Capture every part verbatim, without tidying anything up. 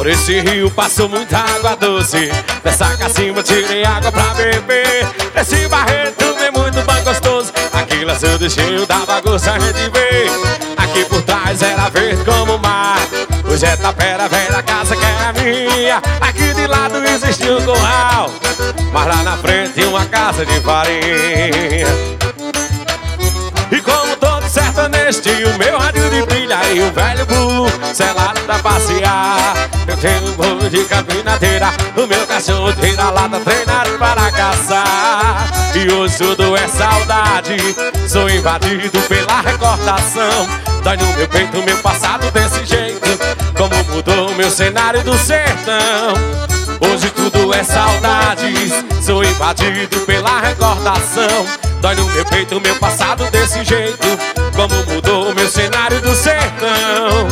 Por esse rio passou muita água doce, dessa cacimba tirei água pra beber. Esse barreto vem muito bem gostoso, aquilo é seu destino, dava gosto a gente ver. Aqui por trás era verde como o mar, hoje é tapera, velha casa que era minha. Aqui de lado existia um curral, mas lá na frente uma casa de farinha. E como todo sertanejo tinha o meu rádio de pilha e o velho burro selado pra passear. Eu tenho um burro de campinadeira, o meu cachorro tira lata treinado para caçar. E hoje tudo é saudade, sou invadido pela recordação. Dói no meu peito meu passado desse jeito, como mudou meu cenário do sertão. Hoje tudo é saudades, sou invadido pela recordação. Dói no meu peito meu passado desse jeito, como mudou meu cenário do sertão.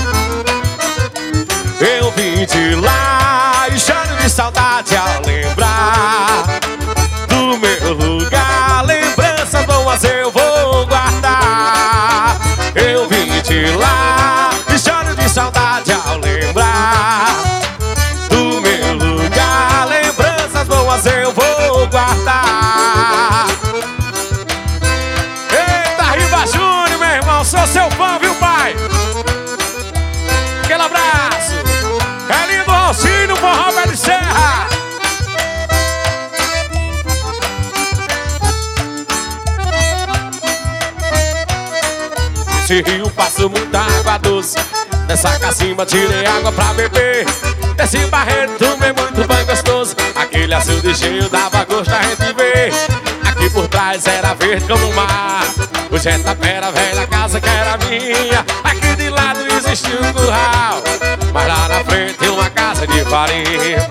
Eu vim de lá e choro de saudade ao lembrar do meu lugar. Lembranças boas eu vou guardar. Eu vim de lá e choro de saudade ao lembrar do meu lugar. Lembranças boas eu vou guardar. Eita, Riva Júnior, meu irmão, sou seu fã, viu, pai? Aquele abraço. É lindo Alcino, forró pé de serra. Esse rio passou muita água doce, nessa cacimba tirei água pra beber. Esse barreto vem muito bem gostoso, aquele azul de cheio dava gosto a gente ver. Aqui por trás era verde como o mar, hoje é tapera, velha casa que era minha. Aqui de lado existia um curral, mas lá na frente uma casa de farinha.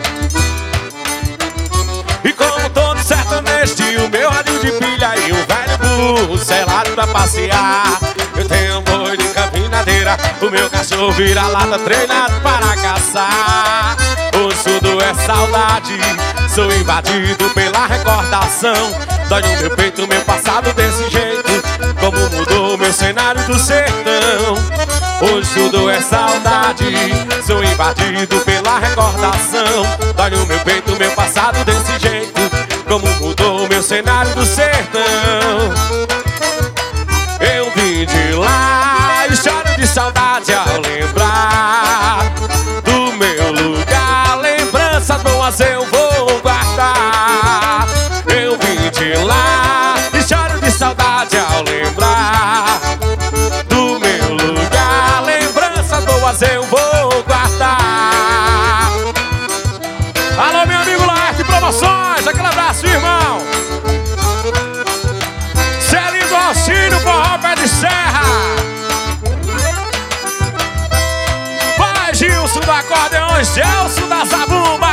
E como todo sertanejo tinha o meu rádio de pilha e um velho burro selado pra passear. Eu tenho um boi de campinadeira, o meu cachorro vira lata treinado para caçar. Hoje tudo é saudade, sou invadido pela recordação. Dói no meu peito meu passado desse jeito, como mudou meu cenário do sertão. Hoje tudo é saudade, sou invadido pela recordação. Dói no meu peito meu passado desse jeito, como mudou meu cenário do sertão. Eu vim de lá e choro de saudade ao lembrar do meu lugar. Lembranças boas eu vou guardar. Eu vim de lá e choro de saudade ao lembrar do meu lugar. Lembranças boas eu vou guardar. Alô, meu amigo Laerte Promoções, aquele abraço, irmão. Celinho Alcino, forró pé de serra. Vai, Gilson do acordeão, Gelson da zabumba.